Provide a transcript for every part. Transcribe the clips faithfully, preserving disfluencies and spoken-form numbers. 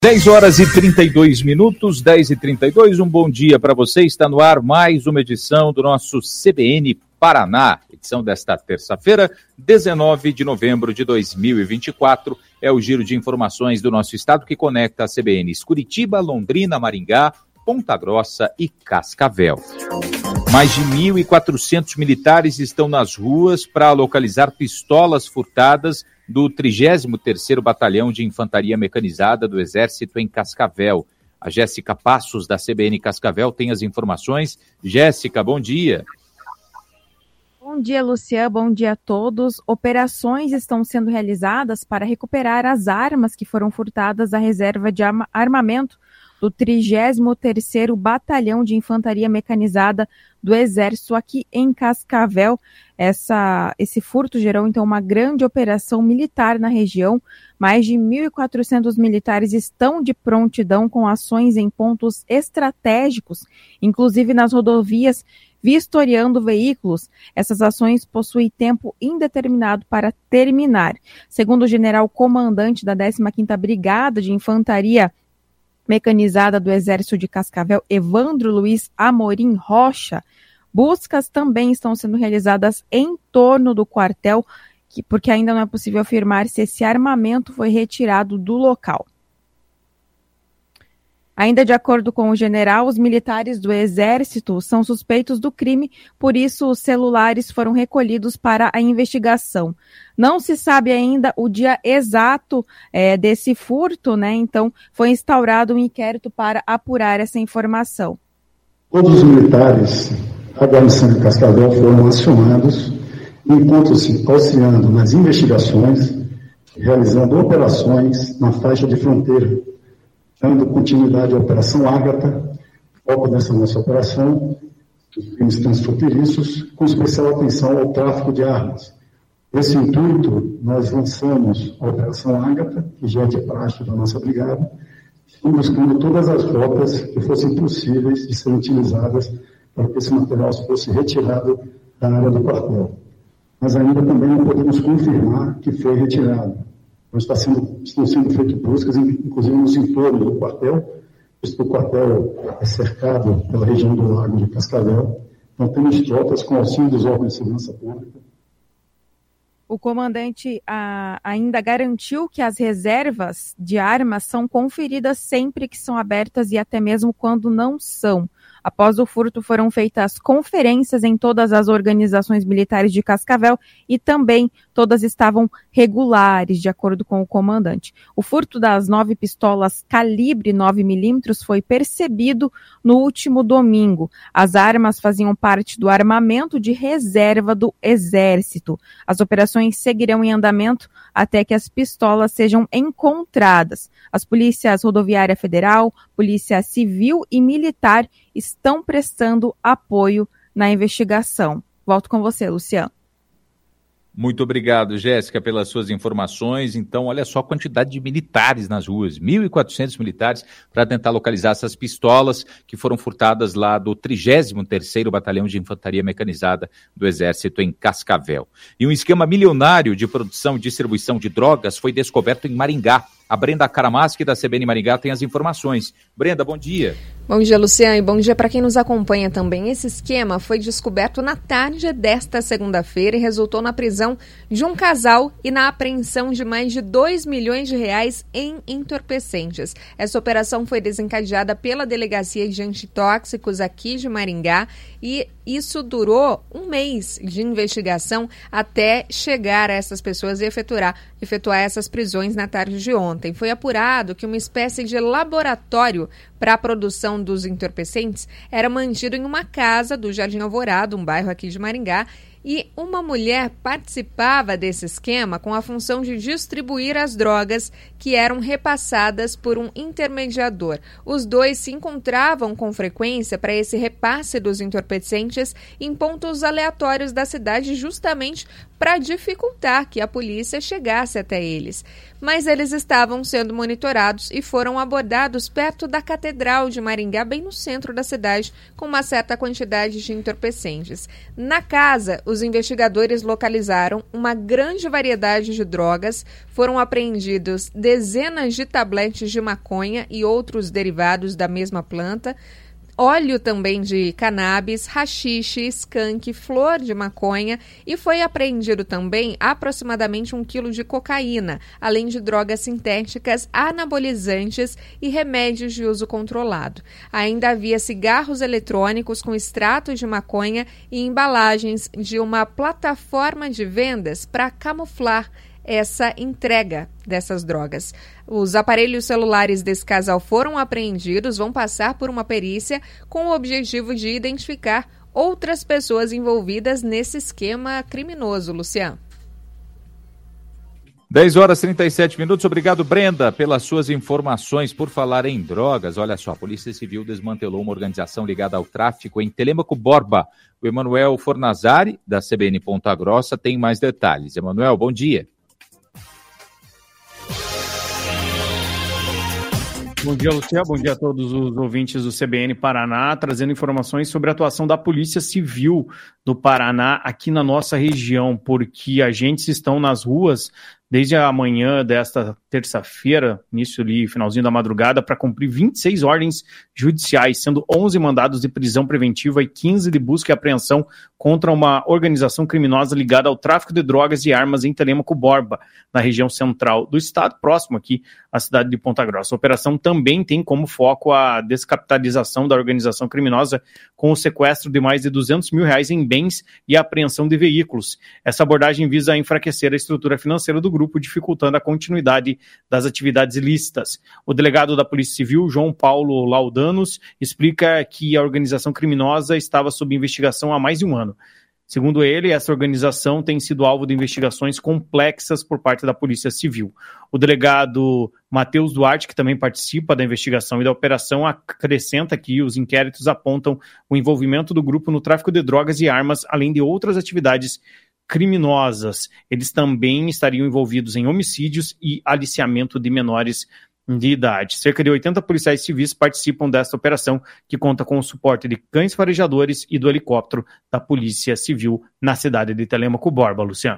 dez horas e trinta e dois minutos, dez e trinta e dois, um bom dia para você. Está no ar mais uma edição do nosso C B N Paraná, edição desta terça-feira, dezenove de novembro de dois mil e vinte e quatro. É o giro de informações do nosso estado que conecta a C B Ns Curitiba, Londrina, Maringá, Ponta Grossa e Cascavel. Mais de mil e quatrocentos militares estão nas ruas para localizar pistolas furtadas do trigésimo terceiro Batalhão de Infantaria Mecanizada do Exército em Cascavel. A Jéssica Passos, da C B N Cascavel, tem as informações. Jéssica, bom dia. Bom dia, Luciano. Bom dia a todos. Operações estão sendo realizadas para recuperar as armas que foram furtadas da reserva de armamento do trigésimo terceiro Batalhão de Infantaria Mecanizada do Exército aqui em Cascavel. Essa, esse furto gerou, então, uma grande operação militar na região. Mais de mil e quatrocentos militares estão de prontidão com ações em pontos estratégicos, inclusive nas rodovias, vistoriando veículos. Essas ações possuem tempo indeterminado para terminar. Segundo o general comandante da décima quinta Brigada de Infantaria Mecanizada do Exército de Cascavel, Evandro Luiz Amorim Rocha, buscas também estão sendo realizadas em torno do quartel, que, porque ainda não é possível afirmar se esse armamento foi retirado do local. Ainda de acordo com o general, os militares do Exército são suspeitos do crime, por isso os celulares foram recolhidos para a investigação. Não se sabe ainda o dia exato é, desse furto, né? Então foi instaurado um inquérito para apurar essa informação. Todos os militares da guarnição de Cascavel foram acionados e encontram-se auxiliando nas investigações, realizando operações na faixa de fronteira, dando continuidade à Operação Ágata, foco dessa nossa operação, os crimes transfronteiriços, com especial atenção ao tráfico de armas. Nesse intuito, nós lançamos a Operação Ágata, que já é de praxe da nossa brigada, estamos buscando todas as rotas que fossem possíveis de serem utilizadas para que esse material fosse retirado da área do quartel. Mas ainda também não podemos confirmar que foi retirado. Está sendo, estão sendo feitas buscas, inclusive nos entornos do quartel, visto que o quartel é cercado pela região do Lago de Cascavel. Então, temos tropas com auxílio dos órgãos de segurança pública. O comandante a, ainda garantiu que as reservas de armas são conferidas sempre que são abertas e até mesmo quando não são. Após o furto, foram feitas conferências em todas as organizações militares de Cascavel e também todas estavam regulares, de acordo com o comandante. O furto das nove pistolas calibre nove milímetros foi percebido no último domingo. As armas faziam parte do armamento de reserva do Exército. As operações seguirão em andamento até que as pistolas sejam encontradas. As polícias rodoviária federal, polícia civil e militar estão prestando apoio na investigação. Volto com você, Luciano. Muito obrigado, Jéssica, pelas suas informações. Então, olha só a quantidade de militares nas ruas, mil e quatrocentos militares para tentar localizar essas pistolas que foram furtadas lá do trigésimo terceiro Batalhão de Infantaria Mecanizada do Exército em Cascavel. E um esquema milionário de produção e distribuição de drogas foi descoberto em Maringá. A Brenda Karamaschi, da C B N Maringá, tem as informações. Brenda, bom dia. Bom dia, Luciano, e bom dia para quem nos acompanha também. Esse esquema foi descoberto na tarde desta segunda-feira e resultou na prisão de um casal e na apreensão de mais de dois milhões de reais em entorpecentes. Essa operação foi desencadeada pela Delegacia de Antitóxicos aqui de Maringá e isso durou um mês de investigação até chegar a essas pessoas e efetuar, efetuar essas prisões na tarde de ontem. Foi apurado que uma espécie de laboratório para a produção dos entorpecentes era mantido em uma casa do Jardim Alvorada, um bairro aqui de Maringá, e uma mulher participava desse esquema com a função de distribuir as drogas que eram repassadas por um intermediador. Os dois se encontravam com frequência para esse repasse dos entorpecentes em pontos aleatórios da cidade, justamente para dificultar que a polícia chegasse até eles. Mas eles estavam sendo monitorados e foram abordados perto da Catedral de Maringá, bem no centro da cidade, com uma certa quantidade de entorpecentes. Na casa, os investigadores localizaram uma grande variedade de drogas, foram apreendidos dezenas de tabletes de maconha e outros derivados da mesma planta, óleo também de cannabis, haxixe, skunk, flor de maconha, e foi apreendido também aproximadamente um quilo de cocaína, além de drogas sintéticas, anabolizantes e remédios de uso controlado. Ainda havia cigarros eletrônicos com extrato de maconha e embalagens de uma plataforma de vendas para camuflar essa entrega dessas drogas. Os aparelhos celulares desse casal foram apreendidos, vão passar por uma perícia com o objetivo de identificar outras pessoas envolvidas nesse esquema criminoso, Luciano. dez horas e trinta e sete minutos. Obrigado, Brenda, pelas suas informações. Por falar em drogas, olha só, a Polícia Civil desmantelou uma organização ligada ao tráfico em Telêmaco Borba. O Emanuel Fornazari, da C B N Ponta Grossa, tem mais detalhes. Emanuel, bom dia. Bom dia, Luciano. Bom dia a todos os ouvintes do C B N Paraná, trazendo informações sobre a atuação da Polícia Civil do Paraná aqui na nossa região, porque agentes estão nas ruas desde a manhã desta terça-feira, início ali, finalzinho da madrugada, para cumprir vinte e seis ordens judiciais, sendo onze mandados de prisão preventiva e quinze de busca e apreensão contra uma organização criminosa ligada ao tráfico de drogas e armas em Telêmaco Borba, na região central do estado, próximo aqui à cidade de Ponta Grossa. A operação também tem como foco a descapitalização da organização criminosa com o sequestro de mais de duzentos mil reais em bens e a apreensão de veículos. Essa abordagem visa enfraquecer a estrutura financeira do grupo, dificultando a continuidade das atividades ilícitas. O delegado da Polícia Civil, João Paulo Laudanos, explica que a organização criminosa estava sob investigação há mais de um ano. Segundo ele, essa organização tem sido alvo de investigações complexas por parte da Polícia Civil. O delegado Matheus Duarte, que também participa da investigação e da operação, acrescenta que os inquéritos apontam o envolvimento do grupo no tráfico de drogas e armas, além de outras atividades criminosas. Eles também estariam envolvidos em homicídios e aliciamento de menores de idade. Cerca de oitenta policiais civis participam desta operação, que conta com o suporte de cães farejadores e do helicóptero da Polícia Civil na cidade de Telêmaco Borba. Luciano.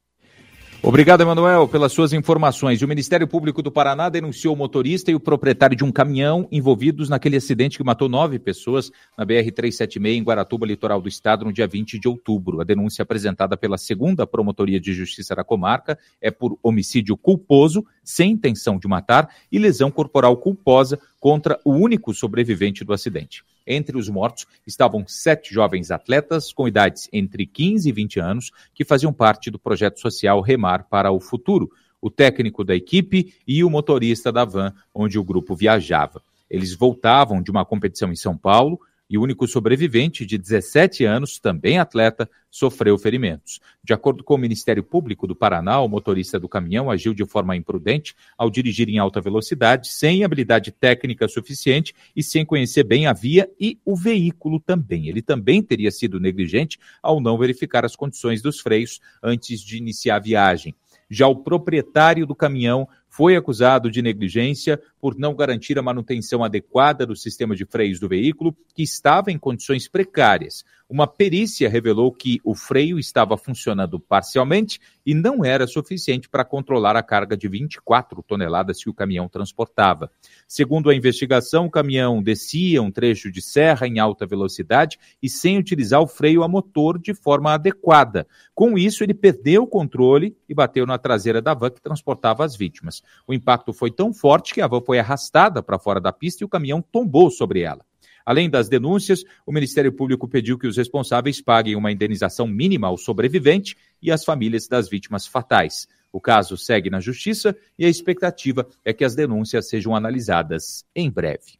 Obrigado, Emanuel, pelas suas informações. O Ministério Público do Paraná denunciou o motorista e o proprietário de um caminhão envolvidos naquele acidente que matou nove pessoas na B R trezentos e setenta e seis em Guaratuba, litoral do estado, no dia vinte de outubro. A denúncia apresentada pela segunda Promotoria de Justiça da comarca é por homicídio culposo, sem intenção de matar, e lesão corporal culposa contra o único sobrevivente do acidente. Entre os mortos estavam sete jovens atletas com idades entre quinze e vinte anos que faziam parte do projeto social Remar para o Futuro, o técnico da equipe e o motorista da van onde o grupo viajava. Eles voltavam de uma competição em São Paulo e o único sobrevivente, de dezessete anos, também atleta, sofreu ferimentos. De acordo com o Ministério Público do Paraná, o motorista do caminhão agiu de forma imprudente ao dirigir em alta velocidade, sem habilidade técnica suficiente e sem conhecer bem a via e o veículo também. Ele também teria sido negligente ao não verificar as condições dos freios antes de iniciar a viagem. Já o proprietário do caminhão foi acusado de negligência por não garantir a manutenção adequada do sistema de freios do veículo, que estava em condições precárias. Uma perícia revelou que o freio estava funcionando parcialmente e não era suficiente para controlar a carga de vinte e quatro toneladas que o caminhão transportava. Segundo a investigação, o caminhão descia um trecho de serra em alta velocidade e sem utilizar o freio a motor de forma adequada. Com isso, ele perdeu o controle e bateu na traseira da van que transportava as vítimas. O impacto foi tão forte que a van foi arrastada para fora da pista e o caminhão tombou sobre ela. Além das denúncias, o Ministério Público pediu que os responsáveis paguem uma indenização mínima ao sobrevivente e às famílias das vítimas fatais. O caso segue na Justiça e a expectativa é que as denúncias sejam analisadas em breve.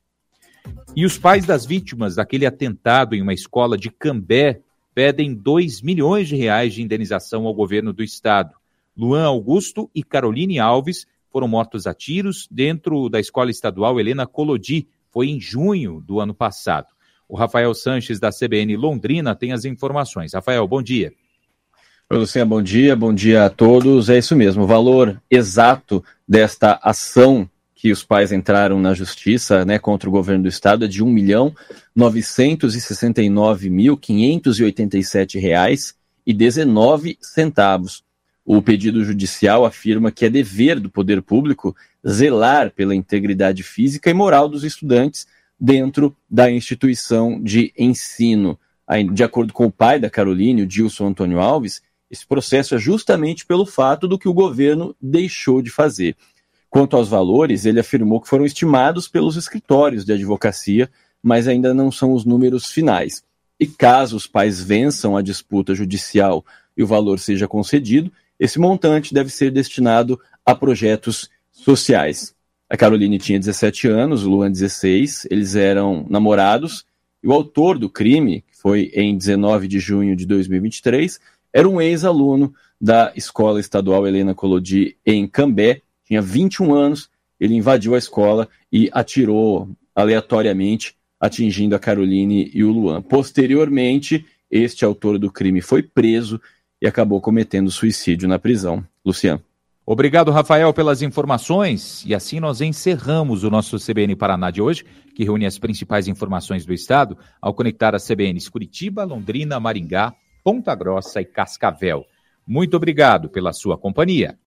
E os pais das vítimas daquele atentado em uma escola de Cambé pedem dois milhões de reais de indenização ao governo do estado. Luan Augusto e Caroline Alves foram mortos a tiros dentro da escola estadual Helena Colodi. Foi em junho do ano passado. O Rafael Sanches, da C B N Londrina, tem as informações. Rafael, bom dia. Oi, Luciana, bom dia, bom dia a todos. É isso mesmo, o valor exato desta ação que os pais entraram na justiça, né, contra o governo do estado é de um milhão novecentos e sessenta e nove mil quinhentos e oitenta e sete reais e dezenove centavos. O pedido judicial afirma que é dever do poder público zelar pela integridade física e moral dos estudantes dentro da instituição de ensino. De acordo com o pai da Caroline, o Dilson Antônio Alves, esse processo é justamente pelo fato do que o governo deixou de fazer. Quanto aos valores, ele afirmou que foram estimados pelos escritórios de advocacia, mas ainda não são os números finais. E caso os pais vençam a disputa judicial e o valor seja concedido, esse montante deve ser destinado a projetos sociais. A Caroline tinha dezessete anos, o Luan dezesseis, eles eram namorados, e o autor do crime, que foi em dezenove de junho de dois mil e vinte e três, era um ex-aluno da Escola Estadual Helena Collodi em Cambé, tinha vinte e um anos, ele invadiu a escola e atirou aleatoriamente, atingindo a Caroline e o Luan. Posteriormente, este autor do crime foi preso e acabou cometendo suicídio na prisão. Luciano. Obrigado, Rafael, pelas informações. E assim nós encerramos o nosso C B N Paraná de hoje, que reúne as principais informações do estado, ao conectar as C B Ns Curitiba, Londrina, Maringá, Ponta Grossa e Cascavel. Muito obrigado pela sua companhia.